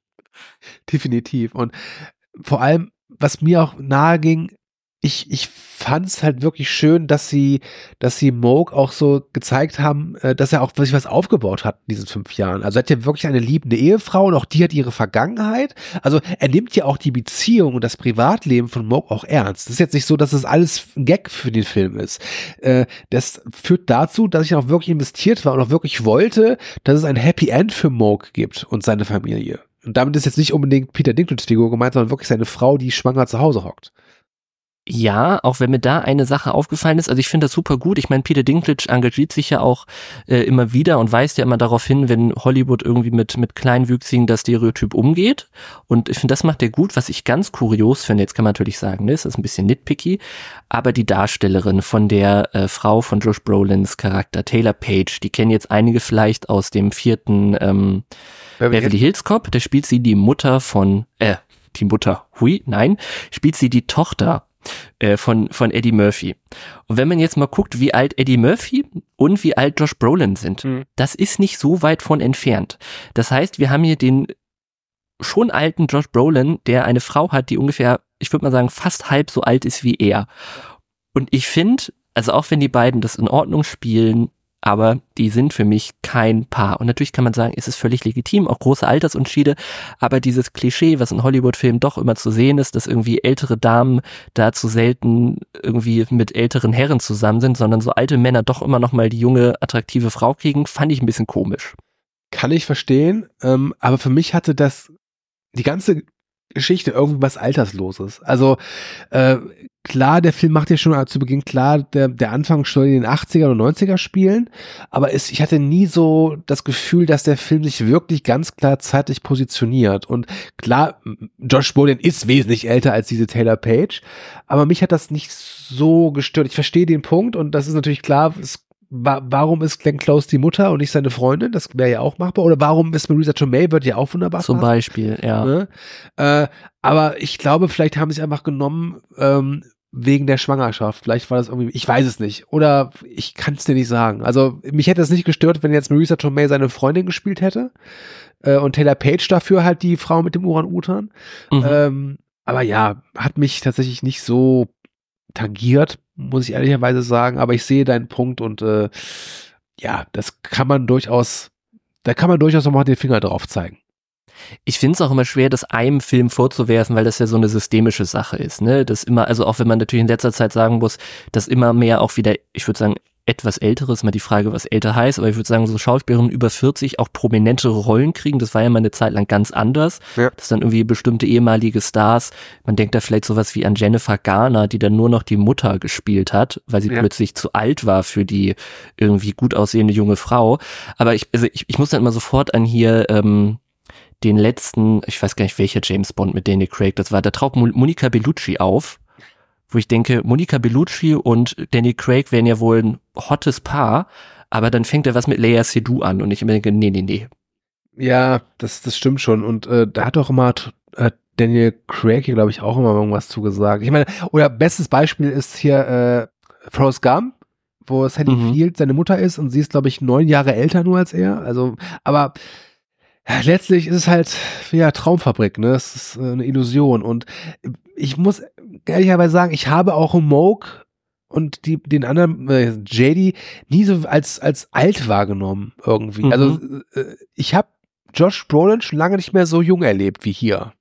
C: Definitiv. Und vor allem, was mir auch nahe ging, ich, ich fand es halt wirklich schön, dass sie, dass sie Moke auch so gezeigt haben, äh, dass er auch wirklich was aufgebaut hat in diesen fünf Jahren. Also er hat ja wirklich eine liebende Ehefrau und auch die hat ihre Vergangenheit. Also er nimmt ja auch die Beziehung und das Privatleben von Moke auch ernst. Das ist jetzt nicht so, dass es das alles ein Gag für den Film ist. Äh, das führt dazu, dass ich auch wirklich investiert war und auch wirklich wollte, dass es ein Happy End für Moke gibt und seine Familie. Und damit ist jetzt nicht unbedingt Peter Dinklage Figur gemeint, sondern wirklich seine Frau, die schwanger zu Hause hockt.
B: Ja, auch wenn mir da eine Sache aufgefallen ist, also ich finde das super gut. Ich meine, Peter Dinklage engagiert sich ja auch äh, immer wieder und weist ja immer darauf hin, wenn Hollywood irgendwie mit mit Kleinwüchsigen das Stereotyp umgeht. Und ich finde, das macht er gut. Was ich ganz kurios finde, jetzt kann man natürlich sagen, ne, ist das ein bisschen nitpicky, aber die Darstellerin von der äh, Frau von Josh Brolins Charakter, Taylor Page, die kennen jetzt einige vielleicht aus dem vierten ähm, Beverly Hills Cop. Da spielt sie die Mutter von, äh, die Mutter, hui, nein, spielt sie die Tochter von von Eddie Murphy. Und wenn man jetzt mal guckt, wie alt Eddie Murphy und wie alt Josh Brolin sind, mhm. das ist nicht so weit von entfernt. Das heißt, wir haben hier den schon alten Josh Brolin, der eine Frau hat, die ungefähr, ich würde mal sagen, fast halb so alt ist wie er. Und ich finde, also auch wenn die beiden das in Ordnung spielen, aber die sind für mich kein Paar. Und natürlich kann man sagen, es ist völlig legitim, auch große Altersunterschiede, aber dieses Klischee, was in Hollywood-Filmen doch immer zu sehen ist, dass irgendwie ältere Damen da zu selten irgendwie mit älteren Herren zusammen sind, sondern so alte Männer doch immer noch mal die junge, attraktive Frau kriegen, fand ich ein bisschen komisch.
C: Kann ich verstehen, ähm, aber für mich hatte das die ganze Geschichte irgendwie was Altersloses. Also äh, klar, der Film macht ja schon zu Beginn klar, der, der Anfang soll in den achtziger oder neunziger spielen, aber es, ich hatte nie so das Gefühl, dass der Film sich wirklich ganz klar zeitlich positioniert. Und klar, Josh Brolin ist wesentlich älter als diese Taylor Page, aber mich hat das nicht so gestört. Ich verstehe den Punkt und das ist natürlich klar, es warum ist Glenn Close die Mutter und nicht seine Freundin? Das wäre ja auch machbar. Oder warum ist Marisa Tomei, wird ja auch wunderbar
B: Zum Beispiel, ja.
C: Ne? Äh, aber ich glaube, vielleicht haben sie es einfach genommen ähm, wegen der Schwangerschaft. Vielleicht war das irgendwie, ich weiß es nicht. Oder ich kann es dir nicht sagen. Also mich hätte es nicht gestört, wenn jetzt Marisa Tomei seine Freundin gespielt hätte äh, und Taylor Page dafür halt die Frau mit dem Orang-Utan. Mhm. Ähm, aber ja, hat mich tatsächlich nicht so tangiert, muss ich ehrlicherweise sagen, aber ich sehe deinen Punkt und äh, ja, das kann man durchaus, da kann man durchaus nochmal den Finger drauf zeigen.
B: Ich finde es auch immer schwer, das einem Film vorzuwerfen, weil das ja so eine systemische Sache ist, ne? Das immer, also auch wenn man natürlich in letzter Zeit sagen muss, dass immer mehr auch wieder, ich würde sagen, etwas Älteres, mal die Frage, was älter heißt, aber ich würde sagen, so Schauspielerinnen über vierzig auch prominentere Rollen kriegen, das war ja mal eine Zeit lang ganz anders, ja. Dass dann irgendwie bestimmte ehemalige Stars, man denkt da vielleicht sowas wie an Jennifer Garner, die dann nur noch die Mutter gespielt hat, weil sie ja. plötzlich zu alt war für die irgendwie gut aussehende junge Frau, aber ich, also ich, ich muss dann immer sofort an hier ähm, den letzten, ich weiß gar nicht welcher James Bond mit Daniel Craig das war, da taucht Monica Bellucci auf, wo ich denke, Monica Bellucci und Daniel Craig wären ja wohl ein hottes Paar, aber dann fängt er was mit Léa Seydoux an und ich immer denke, nee, nee, nee.
C: Ja, das, das stimmt schon und äh, da hat auch immer äh, Daniel Craig hier, glaube ich, auch immer irgendwas zugesagt. Ich meine, oder bestes Beispiel ist hier äh, Forrest Gump, wo Sally mhm. Field seine Mutter ist und sie ist, glaube ich, neun Jahre älter nur als er, also, aber ja, letztlich ist es halt, ja, Traumfabrik, ne, es ist äh, eine Illusion und ich muss ehrlicherweise sagen, ich habe auch Moke und die, den anderen, äh, J D, nie so als, als alt wahrgenommen irgendwie. Mhm. Also äh, ich habe Josh Brolin schon lange nicht mehr so jung erlebt wie hier.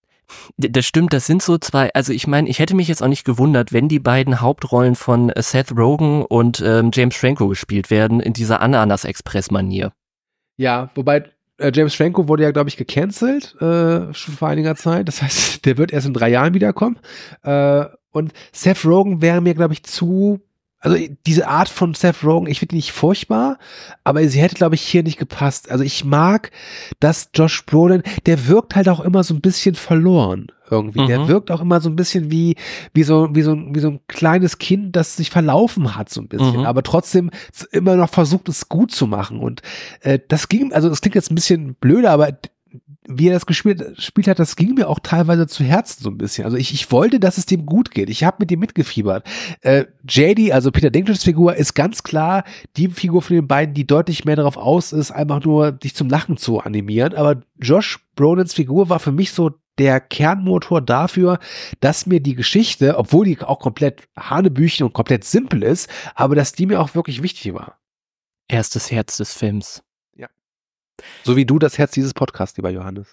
B: Das stimmt, das sind so zwei, also ich meine, ich hätte mich jetzt auch nicht gewundert, wenn die beiden Hauptrollen von Seth Rogen und ähm, James Franco gespielt werden in dieser Ananas-Express-Manier.
C: Ja, wobei James Franco wurde ja, glaube ich, gecancelt, äh, schon vor einiger Zeit. Das heißt, der wird erst in drei Jahren wiederkommen. Äh, und Seth Rogen wäre mir, glaube ich, zu, also diese Art von Seth Rogen, ich finde die nicht furchtbar, aber sie hätte, glaube ich, hier nicht gepasst. Also ich mag, dass Josh Brolin, der wirkt halt auch immer so ein bisschen verloren irgendwie. Mhm. Der wirkt auch immer so ein bisschen wie, wie so, wie so, wie so ein kleines Kind, das sich verlaufen hat so ein bisschen, mhm. aber trotzdem immer noch versucht, es gut zu machen. Und äh, das ging, also es klingt jetzt ein bisschen blöder, aber wie er das gespielt, gespielt hat, das ging mir auch teilweise zu Herzen so ein bisschen. Also ich, ich wollte, dass es dem gut geht. Ich habe mit ihm mitgefiebert. Äh, J D, also Peter Dinklages Figur, ist ganz klar die Figur von den beiden, die deutlich mehr darauf aus ist, einfach nur dich zum Lachen zu animieren. Aber Josh Brolins Figur war für mich so der Kernmotor dafür, dass mir die Geschichte, obwohl die auch komplett hanebüchen und komplett simpel ist, aber dass die mir auch wirklich wichtig war.
B: Er ist das Herz des Films.
C: Ja. So wie du das Herz dieses Podcasts, lieber Johannes.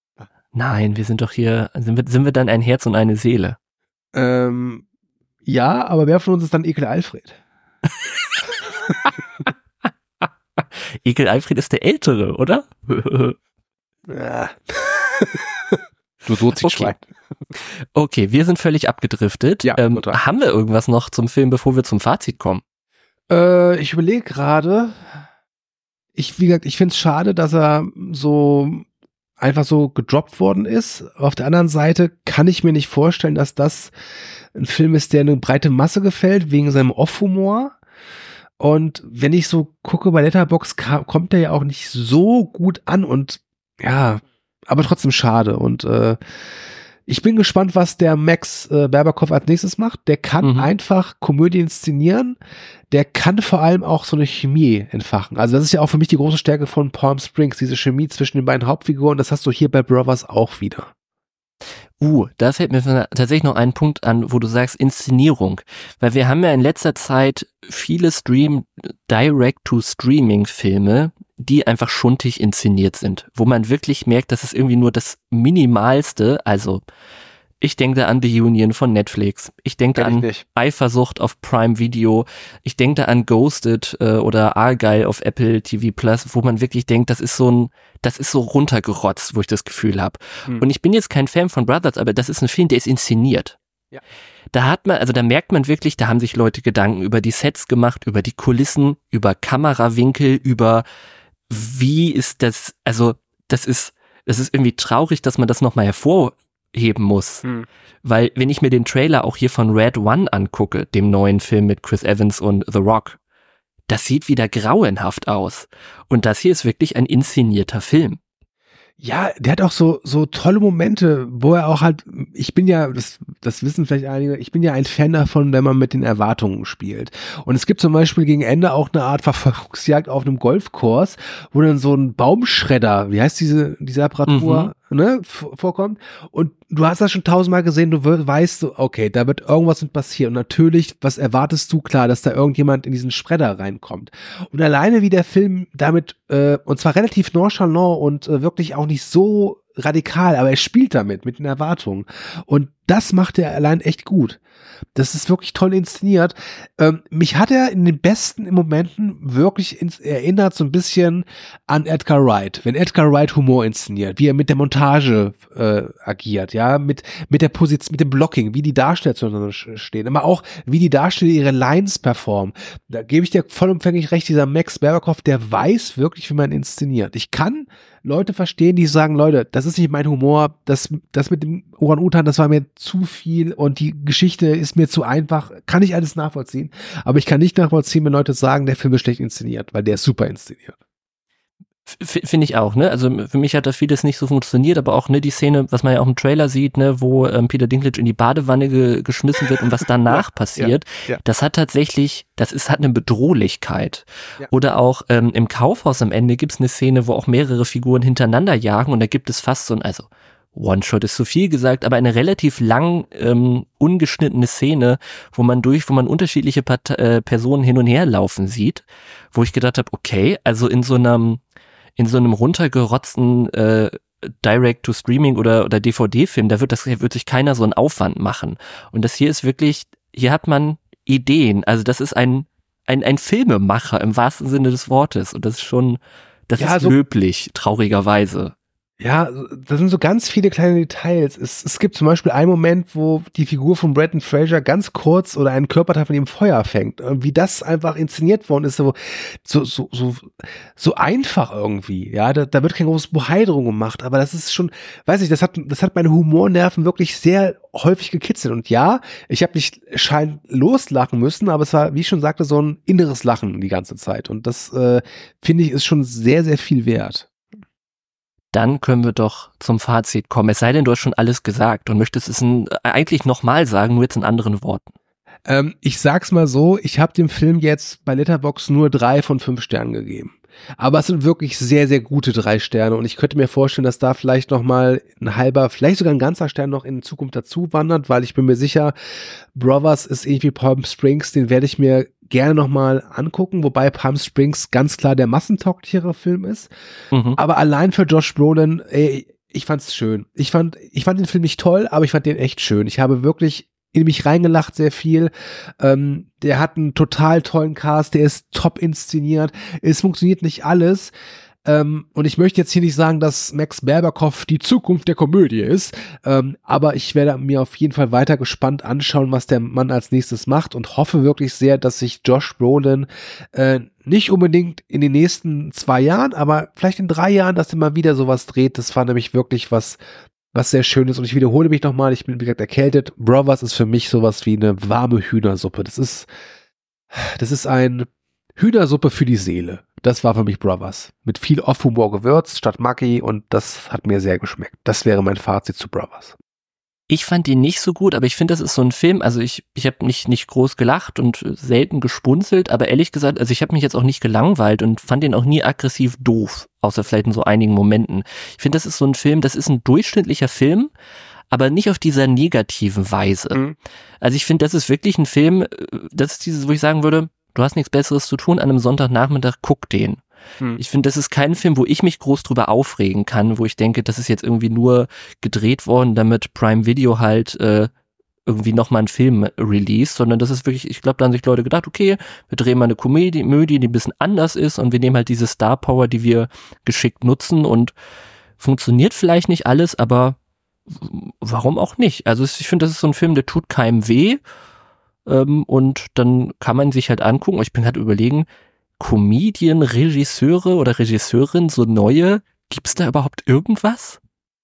B: Nein, wir sind doch hier, sind wir, sind wir dann ein Herz und eine Seele?
C: Ähm, ja, aber wer von uns ist dann Ekel Alfred?
B: Ekel Alfred ist der Ältere, oder?
C: Ja. Du Sozi-Schwein.
B: Okay, wir sind völlig abgedriftet.
C: Ja,
B: ähm,
C: total.
B: haben wir irgendwas noch zum Film, bevor wir zum Fazit kommen?
C: Äh, ich überlege gerade, ich, wie gesagt, ich finde es schade, dass er so einfach so gedroppt worden ist. Auf der anderen Seite kann ich mir nicht vorstellen, dass das ein Film ist, der eine breite Masse gefällt, wegen seinem Off-Humor. Und wenn ich so gucke, bei Letterboxd ka- kommt der ja auch nicht so gut an und ja, aber trotzdem schade. Und äh, ich bin gespannt, was der Max äh, Berberkopf als nächstes macht. Der kann
B: Mhm.
C: einfach Komödie inszenieren. Der kann vor allem auch so eine Chemie entfachen. Also das ist ja auch für mich die große Stärke von Palm Springs, diese Chemie zwischen den beiden Hauptfiguren. Das hast du hier bei Brothers auch wieder.
B: Uh, da fällt mir tatsächlich noch ein Punkt an, wo du sagst Inszenierung. Weil wir haben ja in letzter Zeit viele Stream, Direct-to-Streaming-Filme, die einfach schuntig inszeniert sind. Wo man wirklich merkt, das ist irgendwie nur das Minimalste. Also ich denke da an The Union von Netflix. Ich denke
C: Kenn ich
B: an
C: nicht.
B: Eifersucht auf Prime Video. Ich denke da an Ghosted äh, oder Argyle auf Apple T V Plus, wo man wirklich denkt, das ist so ein, das ist so runtergerotzt, wo ich das Gefühl habe.
C: Hm.
B: Und ich bin jetzt kein Fan von Brothers, aber das ist ein Film, der ist inszeniert.
C: Ja.
B: Da hat man, also da merkt man wirklich, da haben sich Leute Gedanken über die Sets gemacht, über die Kulissen, über Kamerawinkel, über wie ist das, also das ist, das ist irgendwie traurig, dass man das nochmal hervorheben muss.
C: Hm.
B: Weil wenn ich mir den Trailer auch hier von Red One angucke, dem neuen Film mit Chris Evans und The Rock, das sieht wieder grauenhaft aus. Und das hier ist wirklich ein inszenierter Film.
C: Ja, der hat auch so so tolle Momente, wo er auch halt, ich bin ja, das, das wissen vielleicht einige, ich bin ja ein Fan davon, wenn man mit den Erwartungen spielt. Und es gibt zum Beispiel gegen Ende auch eine Art Verfolgungsjagd auf einem Golfkurs, wo dann so ein Baumschredder, wie heißt diese, diese Apparatur, mhm. ne, vorkommt. Und du hast das schon tausendmal gesehen, du weißt so, okay, da wird irgendwas mit passieren. Und natürlich, was erwartest du? Klar, dass da irgendjemand in diesen Schredder reinkommt. Und alleine wie der Film damit, äh, und zwar relativ nonchalant und äh, wirklich auch nicht so radikal, aber er spielt damit, mit den Erwartungen. Und das macht er allein echt gut. Das ist wirklich toll inszeniert. Ähm, mich hat er in den besten Momenten wirklich ins, erinnert so ein bisschen an Edgar Wright. Wenn Edgar Wright Humor inszeniert, wie er mit der Montage äh, agiert, ja, mit mit der Position, mit dem Blocking, wie die Darsteller zueinander stehen, aber auch wie die Darsteller ihre Lines performen. Da gebe ich dir vollumfänglich recht, dieser Max Berberkopf, der weiß wirklich, wie man inszeniert. Ich kann Leute verstehen, die sagen, Leute, das ist nicht mein Humor, das, das mit dem Orang-Utan, das war mir zu viel und die Geschichte ist mir zu einfach, kann ich alles nachvollziehen, aber ich kann nicht nachvollziehen, wenn Leute sagen, der Film ist schlecht inszeniert, weil der ist super inszeniert.
B: F- Finde ich auch, ne? Also für mich hat da vieles nicht so funktioniert, aber auch ne die Szene, was man ja auch im Trailer sieht, ne, wo ähm, Peter Dinklage in die Badewanne ge- geschmissen wird und was danach ja, passiert, ja, ja. das hat tatsächlich, das ist hat eine Bedrohlichkeit. Ja. Oder auch ähm, im Kaufhaus am Ende gibt's eine Szene, wo auch mehrere Figuren hintereinander jagen und da gibt es fast so ein, also One-Shot ist zu viel gesagt, aber eine relativ lang ähm, ungeschnittene Szene, wo man durch, wo man unterschiedliche Part- äh, Personen hin und her laufen sieht, wo ich gedacht habe, okay, also in so einem in so einem runtergerotzten äh, Direct-to-Streaming oder oder D V D-Film, da wird das wird sich keiner so einen Aufwand machen. Und das hier ist wirklich, hier hat man Ideen. Also das ist ein ein ein Filmemacher im wahrsten Sinne des Wortes und das ist schon, das ja, ist so löblich, traurigerweise.
C: Ja, das sind so ganz viele kleine Details. Es, es gibt zum Beispiel einen Moment, wo die Figur von Brendan Fraser ganz kurz oder einen Körperteil von ihm Feuer fängt. Und wie das einfach inszeniert worden ist, so, so, so, so, so einfach irgendwie. Ja, da, da wird kein großes Bohai drum gemacht, aber das ist schon, weiß ich, das hat, das hat meine Humornerven wirklich sehr häufig gekitzelt. Und ja, ich habe nicht schein loslachen müssen, aber es war, wie ich schon sagte, so ein inneres Lachen die ganze Zeit. Und das, äh, finde ich, ist schon sehr, sehr viel wert.
B: Dann können wir doch zum Fazit kommen. Es sei denn, du hast schon alles gesagt und möchtest es ein, eigentlich nochmal sagen, nur jetzt in anderen Worten.
C: Ähm, ich sag's mal so, ich habe dem Film jetzt bei Letterboxd nur drei von fünf Sternen gegeben. Aber es sind wirklich sehr, sehr gute drei Sterne und ich könnte mir vorstellen, dass da vielleicht nochmal ein halber, vielleicht sogar ein ganzer Stern noch in Zukunft dazu wandert, weil ich bin mir sicher, Brothers ist irgendwie Palm Springs, den werde ich mir gerne nochmal angucken, wobei Palm Springs ganz klar der massentauglichere Film ist. Mhm. Aber allein für Josh Brolin, ey, ich fand's schön. Ich fand, ich fand den Film nicht toll, aber ich fand den echt schön. Ich habe wirklich in mich reingelacht sehr viel. Ähm, der hat einen total tollen Cast, der ist top inszeniert. Es funktioniert nicht alles, Ähm, und ich möchte jetzt hier nicht sagen, dass Max Beerbock die Zukunft der Komödie ist, ähm, aber ich werde mir auf jeden Fall weiter gespannt anschauen, was der Mann als nächstes macht und hoffe wirklich sehr, dass sich Josh Brolin äh, nicht unbedingt in den nächsten zwei Jahren, aber vielleicht in drei Jahren, dass er mal wieder sowas dreht. Das war nämlich wirklich was, was sehr schön ist. Und ich wiederhole mich nochmal, ich bin wie gesagt erkältet. Brothers ist für mich sowas wie eine warme Hühnersuppe. Das ist, das ist ein Hühnersuppe für die Seele. Das war für mich Brothers. Mit viel Off-Humor gewürzt statt Maggi und das hat mir sehr geschmeckt. Das wäre mein Fazit zu Brothers.
B: Ich fand den nicht so gut, aber ich finde, das ist so ein Film, also ich ich habe nicht nicht groß gelacht und selten gespunzelt, aber ehrlich gesagt, also ich habe mich jetzt auch nicht gelangweilt und fand den auch nie aggressiv doof, außer vielleicht in so einigen Momenten. Ich finde, das ist so ein Film, das ist ein durchschnittlicher Film, aber nicht auf dieser negativen Weise. Mhm. Also ich finde, das ist wirklich ein Film, das ist dieses, wo ich sagen würde, du hast nichts Besseres zu tun an einem Sonntagnachmittag, guck den. Hm. Ich finde, das ist kein Film, wo ich mich groß drüber aufregen kann, wo ich denke, das ist jetzt irgendwie nur gedreht worden, damit Prime Video halt äh, irgendwie nochmal einen Film release, sondern das ist wirklich, ich glaube, da haben sich Leute gedacht, okay, wir drehen mal eine Komödie, Komödie, die ein bisschen anders ist und wir nehmen halt diese Star Power, die wir geschickt nutzen und funktioniert vielleicht nicht alles, aber warum auch nicht? Also ich finde, das ist so ein Film, der tut keinem weh ähm, und dann kann man sich halt angucken, ich bin halt überlegen, Comedian, Regisseure oder Regisseurin, so neue, gibt's da überhaupt irgendwas?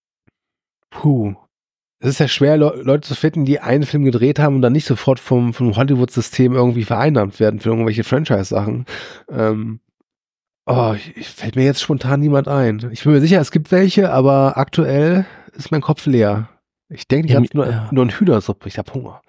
C: Puh. Es ist ja schwer, Le- Leute zu finden, die einen Film gedreht haben und dann nicht sofort vom, vom Hollywood-System irgendwie vereinnahmt werden für irgendwelche Franchise-Sachen. Ähm, oh, ich, ich fällt mir jetzt spontan niemand ein. Ich bin mir sicher, es gibt welche, aber aktuell ist mein Kopf leer. Ich denke, ich
B: Ja,
C: habe nur,
B: ja.
C: nur eine Hühnersuppe. Ich habe Hunger.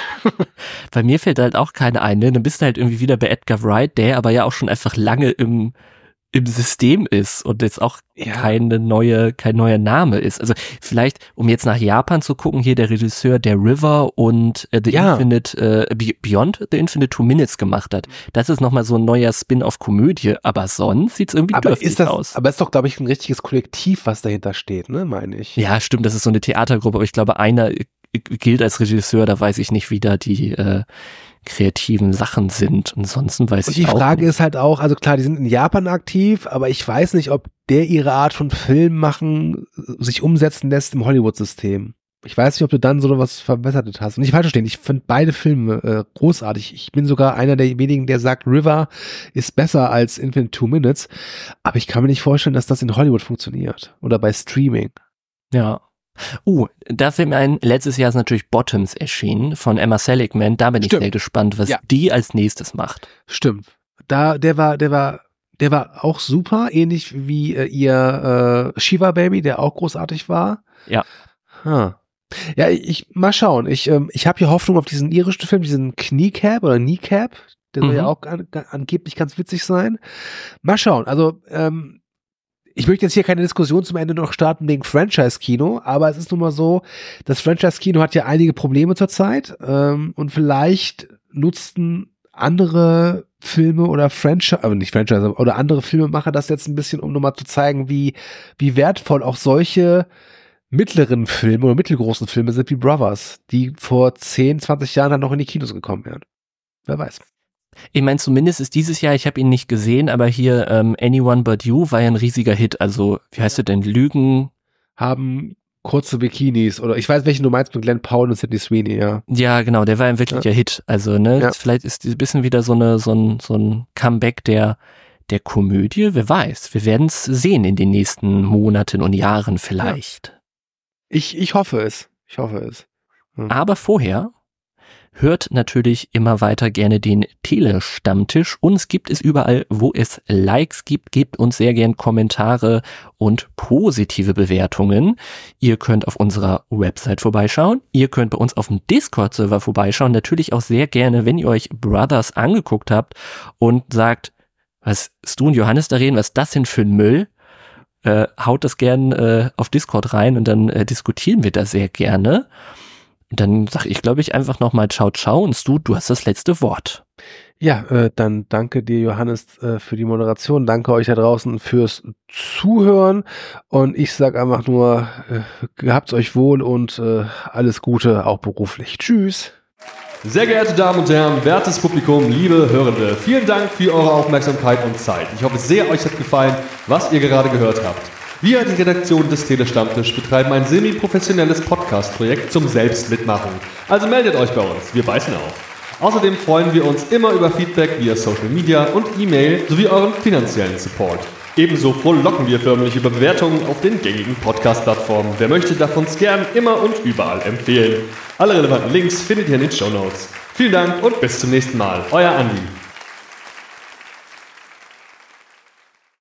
B: Bei mir fällt halt auch keine ein, ne? Dann bist du halt irgendwie wieder bei Edgar Wright, der aber ja auch schon einfach lange im im System ist und jetzt auch
C: Ja.
B: keine neue, kein neuer Name ist. Also vielleicht, um jetzt nach Japan zu gucken, hier der Regisseur, der River und äh, The
C: Ja.
B: Infinite, äh, Beyond the Infinite Two Minutes gemacht hat. Das ist nochmal so ein neuer Spin-off-Komödie, aber sonst sieht's irgendwie
C: Aber
B: dürftig
C: ist das,
B: aus.
C: aber ist doch, glaube ich, ein richtiges Kollektiv, was dahinter steht, ne, meine ich.
B: Ja, stimmt, das ist so eine Theatergruppe, aber ich glaube, einer gilt als Regisseur, da weiß ich nicht, wie da die äh, kreativen Sachen sind. Ansonsten weiß
C: Und
B: ich
C: die
B: auch
C: Frage
B: nicht.
C: ist halt auch, also klar, die sind in Japan aktiv, aber ich weiß nicht, ob der ihre Art von Film machen sich umsetzen lässt im Hollywood-System. Ich weiß nicht, ob du dann so was verbessert hast. Und nicht falsch verstehen, ich finde beide Filme äh, großartig. Ich bin sogar einer der wenigen, der sagt, River ist besser als Infinite Two Minutes. Aber ich kann mir nicht vorstellen, dass das in Hollywood funktioniert. Oder bei Streaming.
B: Ja. Uh, da fällt mir ein, letztes Jahr ist natürlich Bottoms erschienen von Emma Seligman. Da bin
C: Stimmt.
B: ich sehr gespannt, was
C: Ja.
B: die als nächstes macht.
C: Stimmt. Da, der war, der war, der war auch super, ähnlich wie äh, ihr äh, Shiva Baby, der auch großartig war.
B: Ja.
C: Huh. Ja, ich mal schauen. Ich, ähm, ich habe hier Hoffnung auf diesen irischen Film, diesen Kneecap oder Kneecap. Der soll
B: Mhm.
C: ja auch an, angeblich ganz witzig sein. Mal schauen. Also, ähm, ich möchte jetzt hier keine Diskussion zum Ende noch starten wegen Franchise-Kino, aber es ist nun mal so, das Franchise-Kino hat ja einige Probleme zurzeit ähm, und vielleicht nutzten andere Filme oder Franchise, aber nicht Franchise, oder andere Filmemacher das jetzt ein bisschen, um nochmal zu zeigen, wie, wie wertvoll auch solche mittleren Filme oder mittelgroßen Filme sind wie Brothers, die vor zehn, zwanzig Jahren dann noch in die Kinos gekommen wären. Wer weiß.
B: Ich meine, zumindest ist dieses Jahr, ich habe ihn nicht gesehen, aber hier ähm, Anyone But You war ja ein riesiger Hit. Also, wie heißt der denn? Lügen?
C: Haben kurze Bikinis oder ich weiß, welchen du meinst mit Glenn Powell und Sydney Sweeney, ja.
B: Ja, genau, der war ein wirklicher
C: Ja.
B: Hit. Also, ne,
C: Ja.
B: das, vielleicht ist ein bisschen wieder so eine, so ein, so ein Comeback der, der Komödie. Wer weiß. Wir werden es sehen in den nächsten Monaten und Jahren vielleicht.
C: Ich, ich hoffe es. Ich hoffe es.
B: Aber vorher hört natürlich immer weiter gerne den Tele-Stammtisch. Uns gibt es überall, wo es Likes gibt. Gebt uns sehr gern Kommentare und positive Bewertungen. Ihr könnt auf unserer Website vorbeischauen. Ihr könnt bei uns auf dem Discord-Server vorbeischauen. Natürlich auch sehr gerne, wenn ihr euch Brothers angeguckt habt und sagt, was Stu und Johannes da reden, was ist das denn für ein Müll? Äh, haut das gern äh, auf Discord rein und dann äh, diskutieren wir da sehr gerne. Und dann sag ich, glaube ich, einfach nochmal ciao, ciao und Stu, du hast das letzte Wort.
C: Ja, äh, dann danke dir, Johannes, äh, für die Moderation. Danke euch da draußen fürs Zuhören. Und ich sag einfach nur, äh, gehabt's euch wohl und äh, alles Gute, auch beruflich. Tschüss.
D: Sehr geehrte Damen und Herren, wertes Publikum, liebe Hörende, vielen Dank für eure Aufmerksamkeit und Zeit. Ich hoffe sehr, euch hat gefallen, was ihr gerade gehört habt. Wir, die Redaktion des Telestammtisch, betreiben ein semi-professionelles Podcast-Projekt zum Selbstmitmachen. Also meldet euch bei uns, wir beißen auf. Außerdem freuen wir uns immer über Feedback via Social Media und E-Mail sowie euren finanziellen Support. Ebenso frohlocken wir förmlich über Bewertungen auf den gängigen Podcast-Plattformen. Wer möchte, darf uns gern immer und überall empfehlen. Alle relevanten Links findet ihr in den Shownotes. Vielen Dank und bis zum nächsten Mal. Euer Andi.